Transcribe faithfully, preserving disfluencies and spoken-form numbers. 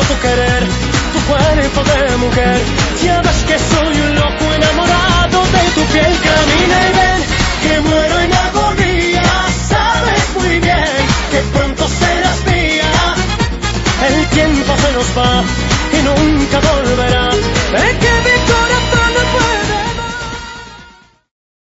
tu querer, tu cuerpo de mujer. Ya ves que soy un loco enamorado de tu piel. Camina y ven, que muero en agonía. Sabes muy bien que pronto serás mía. El tiempo se nos va y nunca volverá. ¿Eh?